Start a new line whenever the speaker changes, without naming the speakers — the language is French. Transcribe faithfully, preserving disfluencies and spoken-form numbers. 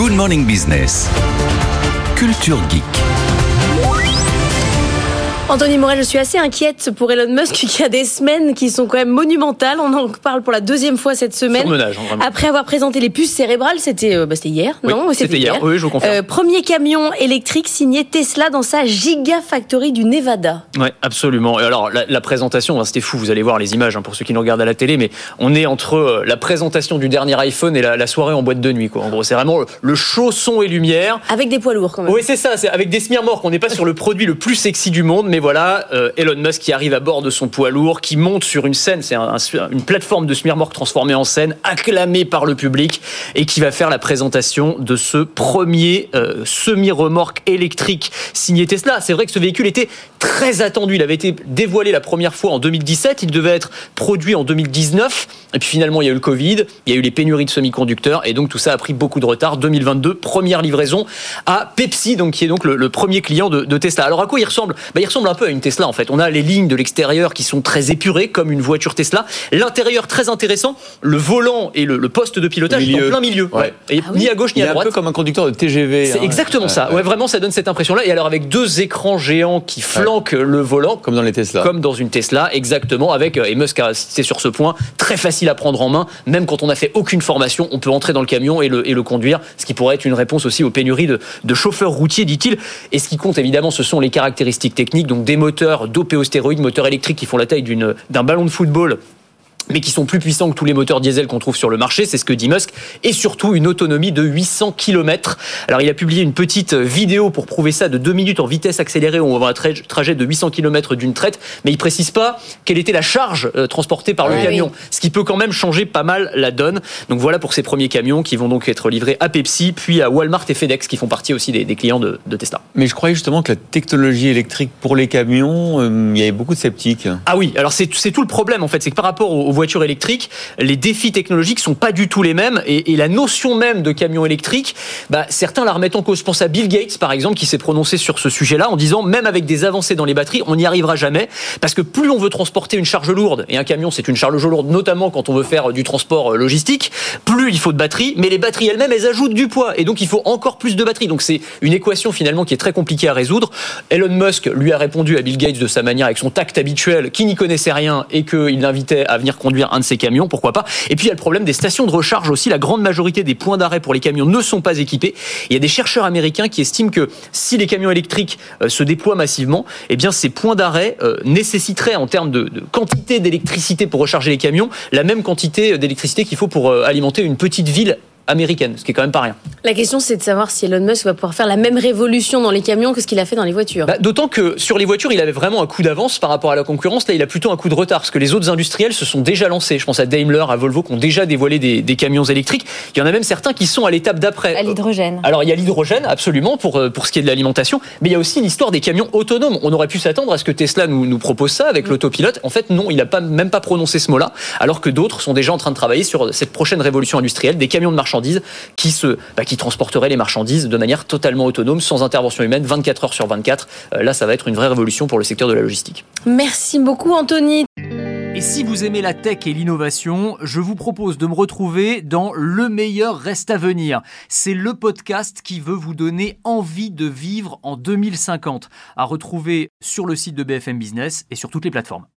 Good Morning Business. Culture Geek.
Anthony Morel, je suis assez inquiète pour Elon Musk qui a des semaines qui sont quand même monumentales. On en parle pour la deuxième fois cette semaine.
Surmenage, hein, vraiment.
Après avoir présenté les puces cérébrales, c'était, euh, bah, c'était hier,
oui,
non
C'était, c'était hier, hier. Oui, je vous confirme.
Euh, premier camion électrique signé Tesla dans sa Gigafactory du Nevada.
Oui, absolument. Et alors, la, la présentation, hein, c'était fou, vous allez voir les images hein, pour ceux qui nous regardent à la télé, mais on est entre euh, la présentation du dernier iPhone et la, la soirée en boîte de nuit. Quoi. En gros, c'est vraiment le, le show, son et lumière.
Avec des poids lourds quand même.
Oui, c'est ça, c'est avec des smirmorques. On n'est pas sur le produit le plus sexy du monde, mais voilà, euh, Elon Musk qui arrive à bord de son poids lourd, qui monte sur une scène, c'est un, un, une plateforme de smirmorque transformée en scène, acclamée par le public, et qui va faire la présentation de ce premier euh, semi-remorque électrique signé Tesla. C'est vrai que ce véhicule était très attendu. Il avait été dévoilé la première fois en deux mille dix-sept, il devait être produit en deux mille dix-neuf, et puis finalement il y a eu le Covid, il y a eu les pénuries de semi-conducteurs, et donc tout ça a pris beaucoup de retard. deux mille vingt-deux, première livraison à Pepsi, donc, qui est donc le, le premier client de, de Tesla. Alors à quoi il ressemble ? Bah, il ressemble un peu à une Tesla en fait. On a les lignes de l'extérieur qui sont très épurées, comme une voiture Tesla. L'intérieur, très intéressant. Le volant et le, le poste de pilotage sont en plein milieu. Ouais. Et
ah oui.
Ni à gauche, ni
il
à droite.
Un peu comme un conducteur de T G V.
C'est
hein.
exactement
ouais,
ça.
ouais.
Ouais, vraiment, ça donne cette impression-là. Et alors, avec deux écrans géants qui flanquent ouais. le volant.
Comme dans les Tesla.
Comme dans une Tesla, exactement. Avec, et Musk a insisté sur ce point, très facile à prendre en main. Même quand on n'a fait aucune formation, on peut entrer dans le camion et le, et le conduire. Ce qui pourrait être une réponse aussi aux pénuries de, de chauffeurs routiers, dit-il. Et ce qui compte, évidemment, ce sont les caractéristiques techniques. Donc, des moteurs dopés aux stéroïdes, moteurs électriques qui font la taille d'une, d'un ballon de football, mais qui sont plus puissants que tous les moteurs diesel qu'on trouve sur le marché, c'est ce que dit Musk, et surtout une autonomie de huit cents kilomètres. Alors il a publié une petite vidéo pour prouver ça de deux minutes en vitesse accélérée, où on va un tra- trajet de huit cents kilomètres d'une traite, mais il précise pas quelle était la charge euh, transportée par le
ouais,
camion,
oui.
ce qui peut quand même changer pas mal la donne. Donc voilà pour ces premiers camions qui vont donc être livrés à Pepsi, puis à Walmart et FedEx, qui font partie aussi des, des clients de, de Tesla.
Mais je croyais justement que la technologie électrique pour les camions, euh, il y avait beaucoup de sceptiques.
Ah oui, alors c'est, c'est tout le problème en fait, c'est que par rapport aux, aux voitures électriques, les défis technologiques sont pas du tout les mêmes, et, et la notion même de camion électrique, bah, certains la remettent en cause. Je pense à Bill Gates par exemple, qui s'est prononcé sur ce sujet-là en disant même avec des avancées dans les batteries, on n'y arrivera jamais, parce que plus on veut transporter une charge lourde, et un camion c'est une charge lourde notamment quand on veut faire du transport logistique, plus il faut de batteries, mais les batteries elles-mêmes elles ajoutent du poids, et donc il faut encore plus de batteries. Donc c'est une équation finalement qui est très compliquée à résoudre. Elon Musk lui a répondu à Bill Gates de sa manière, avec son tact habituel, qui n'y connaissait rien et qu'il l'invitait à venir conduire un de ses camions, pourquoi pas. Et puis il y a le problème des stations de recharge aussi. La grande majorité des points d'arrêt pour les camions ne sont pas équipés. Il y a des chercheurs américains qui estiment que si les camions électriques euh, se déploient massivement, eh bien ces points d'arrêt euh, nécessiteraient en termes de, de quantité d'électricité pour recharger les camions, la même quantité d'électricité qu'il faut pour euh, alimenter une petite ville américaine, ce qui est quand même pas rien.
La question, c'est de savoir si Elon Musk va pouvoir faire la même révolution dans les camions que ce qu'il a fait dans les voitures.
Bah, d'autant que sur les voitures, il avait vraiment un coup d'avance par rapport à la concurrence. Là, il a plutôt un coup de retard, parce que les autres industriels se sont déjà lancés. Je pense à Daimler, à Volvo, qui ont déjà dévoilé des, des camions électriques. Il y en a même certains qui sont à l'étape d'après.
À l'hydrogène.
Alors, il y a l'hydrogène, absolument, pour, pour ce qui est de l'alimentation, mais il y a aussi l'histoire des camions autonomes. On aurait pu s'attendre à ce que Tesla nous, nous propose ça avec mmh. l'autopilote. En fait, non, il n'a pas, même pas prononcé ce mot-là, alors que d'autres sont déjà en train de travailler sur cette prochaine révolution industrielle, des camions de marchandises qui Se, bah, qui transporterait les marchandises de manière totalement autonome, sans intervention humaine, vingt-quatre heures sur vingt-quatre. Euh, là, ça va être une vraie révolution pour le secteur de la logistique.
Merci beaucoup, Anthony.
Et si vous aimez la tech et l'innovation, je vous propose de me retrouver dans Le meilleur reste à venir. C'est le podcast qui veut vous donner envie de vivre en deux mille cinquante. À retrouver sur le site de B F M Business et sur toutes les plateformes.